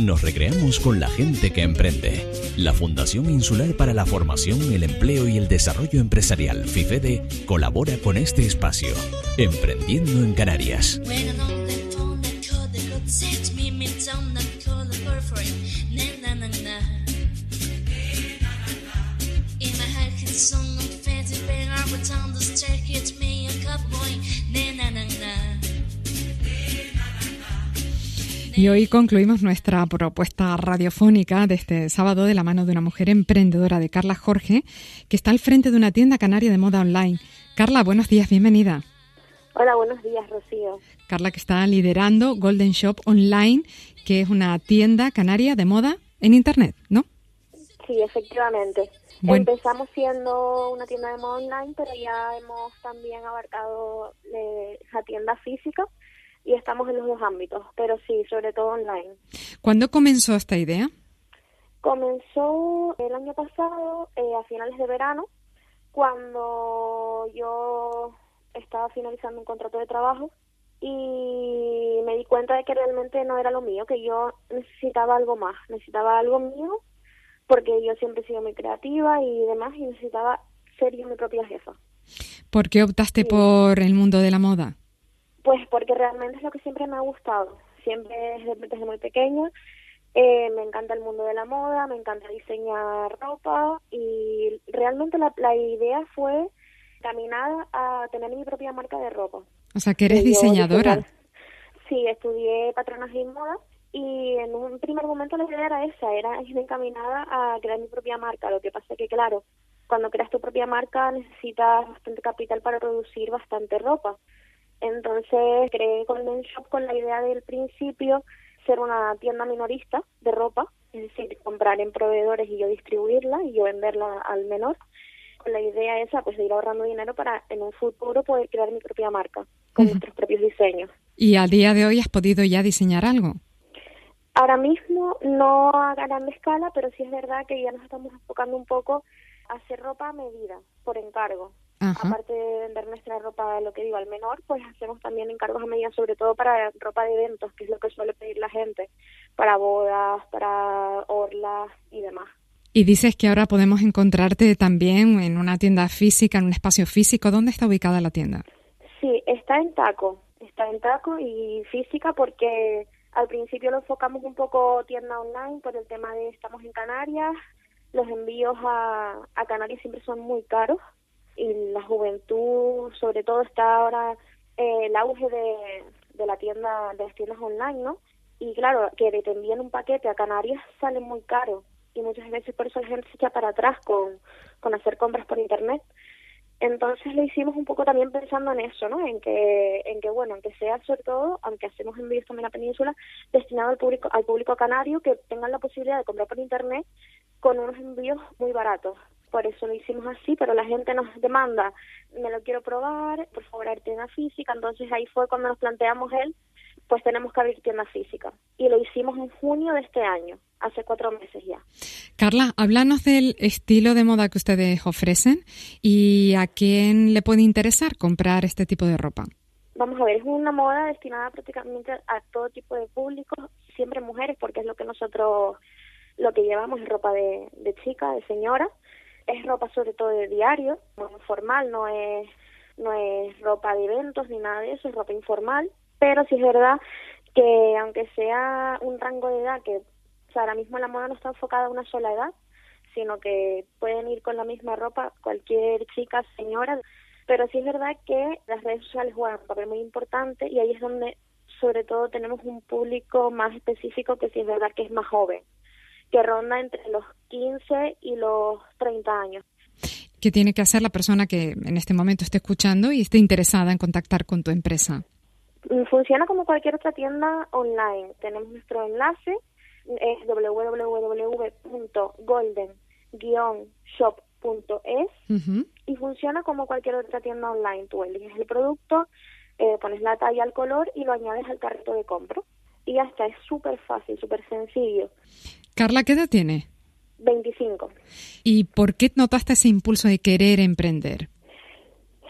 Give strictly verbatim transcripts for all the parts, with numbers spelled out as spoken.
Nos recreamos con la gente que emprende. La Fundación Insular para la Formación, el Empleo y el Desarrollo Empresarial, FIFEDE, colabora con este espacio. Emprendiendo en Canarias. Y hoy concluimos nuestra propuesta radiofónica de este sábado de la mano de una mujer emprendedora, de Carla Jorge, que está al frente de una tienda canaria de moda online. Carla, buenos días, bienvenida. Hola, buenos días, Rocío. Carla, que está liderando Golden Shop Online, que es una tienda canaria de moda en Internet, ¿no? Sí, efectivamente. Bueno. Empezamos siendo una tienda de moda online, pero ya hemos también abarcado eh, la tienda física. Y estamos en los dos ámbitos, pero sí, sobre todo online. ¿Cuándo comenzó esta idea? Comenzó el año pasado, eh, a finales de verano, cuando yo estaba finalizando un contrato de trabajo y me di cuenta de que realmente no era lo mío, que yo necesitaba algo más, necesitaba algo mío, porque yo siempre he sido muy creativa y demás, y necesitaba ser yo mi propia jefa. ¿Por qué optaste sí. por el mundo de la moda? Pues porque realmente es lo que siempre me ha gustado, siempre desde, desde muy pequeña. Eh, me encanta el mundo de la moda, me encanta diseñar ropa y realmente la, la idea fue caminada a tener mi propia marca de ropa. O sea, que eres diseñadora. Diseñar, sí, estudié patronaje y moda y en un primer momento la idea era esa, era ir encaminada a crear mi propia marca. Lo que pasa es que, claro, cuando creas tu propia marca necesitas bastante capital para producir bastante ropa. Entonces creé Golden Shop con la idea del principio ser una tienda minorista de ropa, es decir, comprar en proveedores y yo distribuirla y yo venderla al menor, con la idea esa pues de ir ahorrando dinero para en un futuro poder crear mi propia marca con uh-huh. nuestros propios diseños. ¿Y a día de hoy has podido ya diseñar algo? Ahora mismo no a gran escala, pero sí es verdad que ya nos estamos enfocando un poco a hacer ropa a medida, por encargo. Ajá. Aparte de vender nuestra ropa, lo que digo, al menor, pues hacemos también encargos a medida, sobre todo para ropa de eventos, que es lo que suele pedir la gente, para bodas, para orlas y demás. Y dices que ahora podemos encontrarte también en una tienda física, en un espacio físico. ¿Dónde está ubicada la tienda? Sí, está en Taco, está en Taco y física porque al principio lo enfocamos un poco tienda online por el tema de estamos en Canarias, los envíos a, a Canarias siempre son muy caros. Y la juventud, sobre todo, está ahora eh, el auge de, de la tienda, de las tiendas online, ¿no? Y claro, que te envíen un paquete a Canarias sale muy caro y muchas veces por eso la gente se echa para atrás con, con hacer compras por internet. Entonces lo hicimos un poco también pensando en eso, ¿no? En que, en que bueno, en que sea sobre todo, aunque hacemos envíos también a la península, destinado al público, al público canario, que tengan la posibilidad de comprar por internet con unos envíos muy baratos. Por eso lo hicimos así, pero la gente nos demanda, me lo quiero probar, por favor, abrir tienda física. Entonces ahí fue cuando nos planteamos él, pues tenemos que abrir tienda física. Y lo hicimos en junio de este año, hace cuatro meses ya. Carla, háblanos del estilo de moda que ustedes ofrecen y a quién le puede interesar comprar este tipo de ropa. Vamos a ver, es una moda destinada prácticamente a todo tipo de público, siempre mujeres, porque es lo que nosotros, lo que llevamos es ropa de, de chica, de señora. Es ropa sobre todo de diario, muy informal, no es no es ropa de eventos ni nada de eso, es ropa informal, pero sí es verdad que aunque sea un rango de edad que, o sea, ahora mismo la moda no está enfocada a una sola edad, sino que pueden ir con la misma ropa cualquier chica, señora, pero sí es verdad que las redes sociales juegan un papel muy importante y ahí es donde sobre todo tenemos un público más específico que sí es verdad que es más joven, que ronda entre los quince y los treinta años. ¿Qué tiene que hacer la persona que en este momento esté escuchando y esté interesada en contactar con tu empresa? Funciona como cualquier otra tienda online. Tenemos nuestro enlace, es doble u doble u doble u punto golden guion shop punto es uh-huh. y funciona como cualquier otra tienda online. Tú eliges el producto, eh, pones la talla, el color y lo añades al carrito de compra. Y ya está, es súper fácil, súper sencillo. Carla, ¿qué edad tiene? veinticinco. ¿Y por qué notaste ese impulso de querer emprender?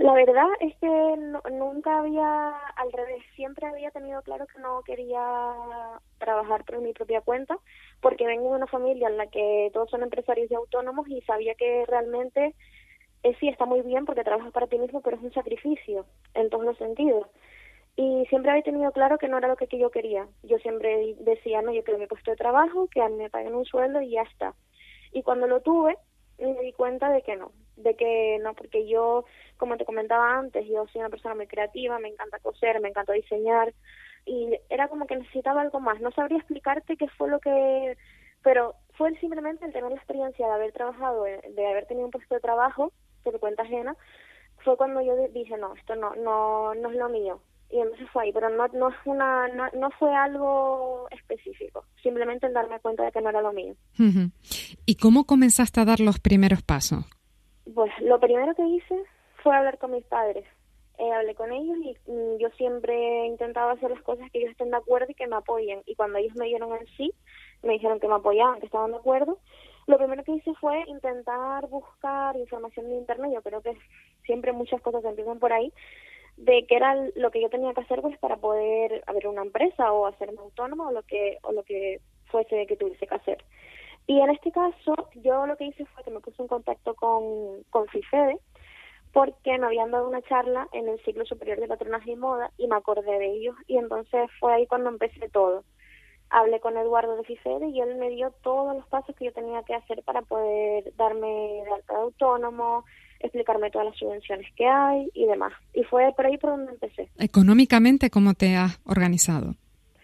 La verdad es que no, nunca había, al revés, siempre había tenido claro que no quería trabajar por mi propia cuenta, porque vengo de una familia en la que todos son empresarios y autónomos y sabía que realmente eh, sí está muy bien porque trabajas para ti mismo, pero es un sacrificio en todos los sentidos. Y siempre había tenido claro que no era lo que, que yo quería. Yo siempre decía, no, yo quiero mi puesto de trabajo, que a mí me paguen un sueldo y ya está. Y cuando lo tuve, me di cuenta de que no, de que no, porque yo, como te comentaba antes, yo soy una persona muy creativa, me encanta coser, me encanta diseñar, y era como que necesitaba algo más. No sabría explicarte qué fue lo que, pero fue simplemente el tener la experiencia de haber trabajado, de haber tenido un puesto de trabajo por cuenta ajena, fue cuando yo dije, no, esto no, no, no es lo mío. Y entonces fue ahí, pero no no es una no, no fue algo específico, simplemente el darme cuenta de que no era lo mío. Uh-huh. ¿Y cómo comenzaste a dar los primeros pasos? Pues lo primero que hice fue hablar con mis padres. Eh, hablé con ellos y mm, yo siempre intentaba hacer las cosas que ellos estén de acuerdo y que me apoyen. Y cuando ellos me dieron el sí, me dijeron que me apoyaban, que estaban de acuerdo, lo primero que hice fue intentar buscar información en internet. Yo creo que siempre muchas cosas empiezan por ahí, de qué era lo que yo tenía que hacer pues para poder abrir una empresa o hacerme autónoma o lo que o lo que fuese que tuviese que hacer. Y en este caso yo lo que hice fue que me puse en contacto con, con FIFEDE, porque me habían dado una charla en el ciclo superior de patronaje y moda y me acordé de ellos, y entonces fue ahí cuando empecé todo. Hablé con Eduardo de FIFEDE y él me dio todos los pasos que yo tenía que hacer para poder darme de alta de autónomo, explicarme todas las subvenciones que hay y demás. Y fue por ahí por donde empecé. Económicamente, ¿cómo te has organizado?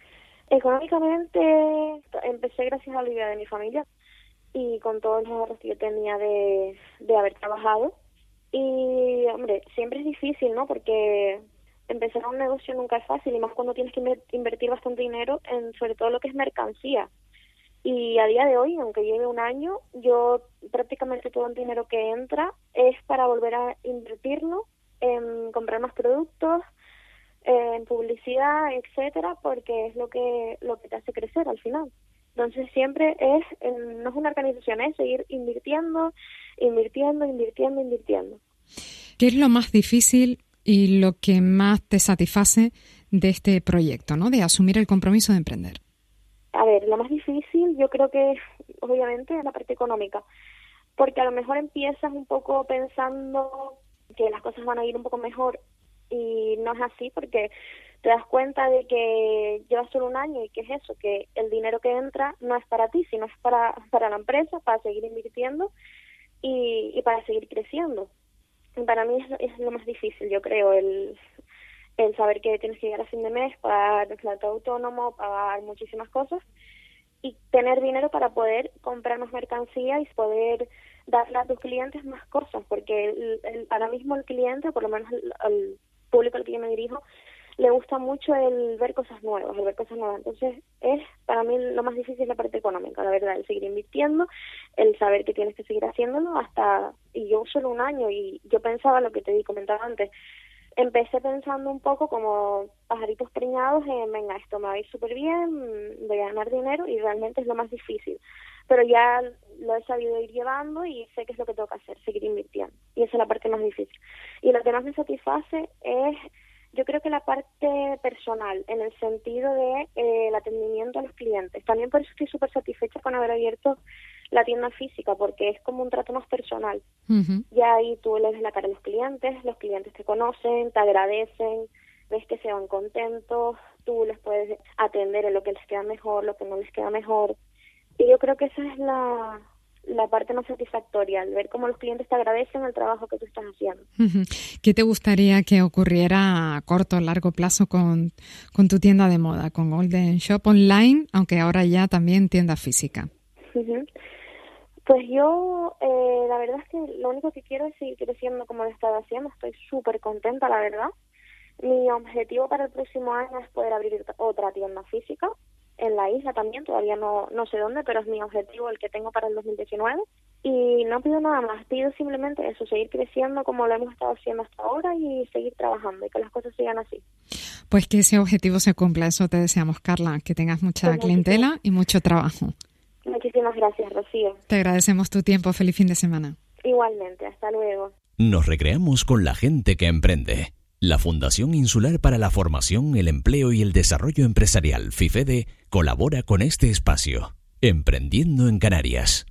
Económicamente empecé gracias a la ayuda de mi familia y con todos los ahorros que yo tenía de, de haber trabajado. Y, hombre, siempre es difícil, ¿no? Porque empezar un negocio nunca es fácil, y más cuando tienes que invertir bastante dinero en sobre todo lo que es mercancía. Y a día de hoy, aunque lleve un año, yo prácticamente todo el dinero que entra es para volver a invertirlo en comprar más productos, en publicidad, etcétera, porque es lo que lo que te hace crecer al final. Entonces siempre es, no es una organización, es seguir invirtiendo, invirtiendo, invirtiendo, invirtiendo. ¿Qué es lo más difícil y lo que más te satisface de este proyecto, ¿no? De asumir el compromiso de emprender? A ver, lo más difícil yo creo que es, obviamente, la parte económica, porque a lo mejor empiezas un poco pensando que las cosas van a ir un poco mejor y no es así, porque te das cuenta de que llevas solo un año y que es eso, que el dinero que entra no es para ti, sino es para, para la empresa, para seguir invirtiendo y, y para seguir creciendo. Y para mí es, es lo más difícil, yo creo, el... el saber que tienes que llegar a fin de mes, pagar el plato autónomo, pagar muchísimas cosas y tener dinero para poder comprar más mercancía y poder darle a tus clientes más cosas, porque el, el, ahora mismo el cliente, por lo menos el, el público al que yo me dirijo, le gusta mucho el ver cosas nuevas, el ver cosas nuevas. Entonces es para mí lo más difícil la parte económica, la verdad, el seguir invirtiendo, el saber que tienes que seguir haciéndolo hasta, y yo solo un año, y yo pensaba lo que te comentaba antes, empecé pensando un poco como pajaritos preñados en, venga, esto me va a ir súper bien, voy a ganar dinero, y realmente es lo más difícil. Pero ya lo he sabido ir llevando y sé que es lo que tengo que hacer, seguir invirtiendo. Y esa es la parte más difícil. Y lo que más me satisface es, yo creo que la parte personal, en el sentido de eh, el atendimiento a los clientes. También por eso estoy súper satisfecha con haber abierto la tienda física, porque es como un trato más personal. Uh-huh. Ya ahí tú le ves la cara a los clientes, los clientes te conocen, te agradecen, ves que se van contentos, tú les puedes atender en lo que les queda mejor, lo que no les queda mejor. Y yo creo que esa es la, la parte más satisfactoria, el ver cómo los clientes te agradecen el trabajo que tú estás haciendo. Uh-huh. ¿Qué te gustaría que ocurriera a corto o largo plazo con, con tu tienda de moda, con Golden Shop Online, aunque ahora ya también tienda física? Uh-huh. Pues yo, eh, la verdad es que lo único que quiero es seguir creciendo como lo he estado haciendo. Estoy súper contenta, la verdad. Mi objetivo para el próximo año es poder abrir otra tienda física en la isla también. Todavía no, no sé dónde, pero es mi objetivo el que tengo para el dos mil diecinueve. Y no pido nada más, pido simplemente eso, seguir creciendo como lo hemos estado haciendo hasta ahora y seguir trabajando y que las cosas sigan así. Pues que ese objetivo se cumpla, eso te deseamos, Carla, que tengas mucha pues clientela muchísimas. Y mucho trabajo. Muchísimas gracias, Rocío. Te agradecemos tu tiempo. Feliz fin de semana. Igualmente. Hasta luego. Nos recreamos con la gente que emprende. La Fundación Insular para la Formación, el Empleo y el Desarrollo Empresarial, FIFEDE, colabora con este espacio. Emprendiendo en Canarias.